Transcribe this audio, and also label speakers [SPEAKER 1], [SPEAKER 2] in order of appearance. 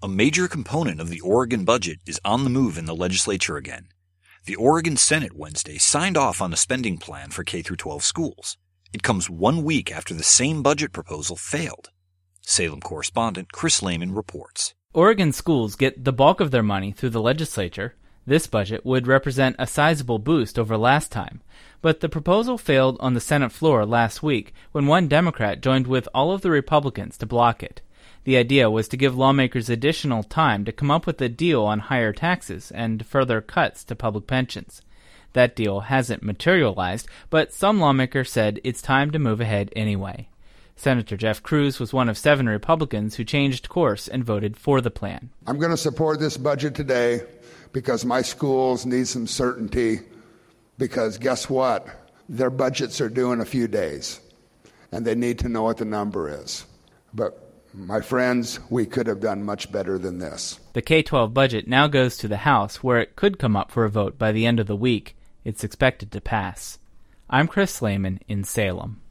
[SPEAKER 1] A major component of the Oregon budget is on the move in the legislature again. The Oregon Senate Wednesday signed off on a spending plan for K-12 schools. It comes 1 week after the same budget proposal failed. Salem correspondent Chris Lehman reports.
[SPEAKER 2] Oregon schools get the bulk of their money through the legislature. This budget would represent a sizable boost over last time. But the proposal failed on the Senate floor last week when one Democrat joined with all of the Republicans to block it. The idea was to give lawmakers additional time to come up with a deal on higher taxes and further cuts to public pensions. That deal hasn't materialized, but some lawmakers said it's time to move ahead anyway. Senator Jeff Cruz was one of 7 Republicans who changed course and voted for the plan.
[SPEAKER 3] I'm going to support this budget today because my schools need some certainty, because guess what? Their budgets are due in a few days, and they need to know what the number is. But my friends, we could have done much better than this.
[SPEAKER 2] The K-12 budget now goes to the House, where it could come up for a vote by the end of the week. It's expected to pass. I'm Chris Lehman in Salem.